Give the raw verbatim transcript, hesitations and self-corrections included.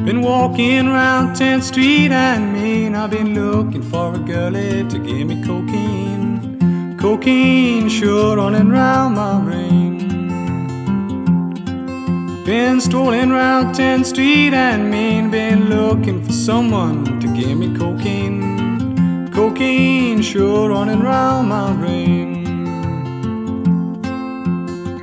Been walking around tenth Street and Main. I've been looking for a girlie to give me cocaine. Cocaine sure running round my brain. Been strolling round tenth Street and Main. Been looking for someone to give me cocaine. Cocaine sure running round my brain.